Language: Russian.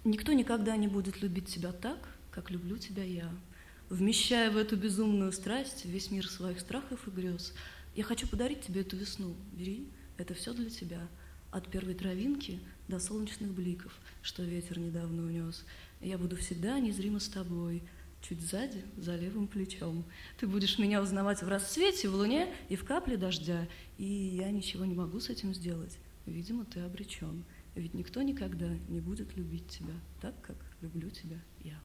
Никто никогда не будет любить тебя так, как люблю тебя я. Вмещая в эту безумную страсть весь мир своих страхов и грез, я хочу подарить тебе эту весну. Бери, это все для тебя. От первой травинки до солнечных бликов, что ветер недавно унес. Я буду всегда незримо с тобой, чуть сзади, за левым плечом. Ты будешь меня узнавать в рассвете, в луне и в капле дождя. И я ничего не могу с этим сделать. Видимо, ты обречен. Ведь никто никогда не будет любить тебя так, как люблю тебя я.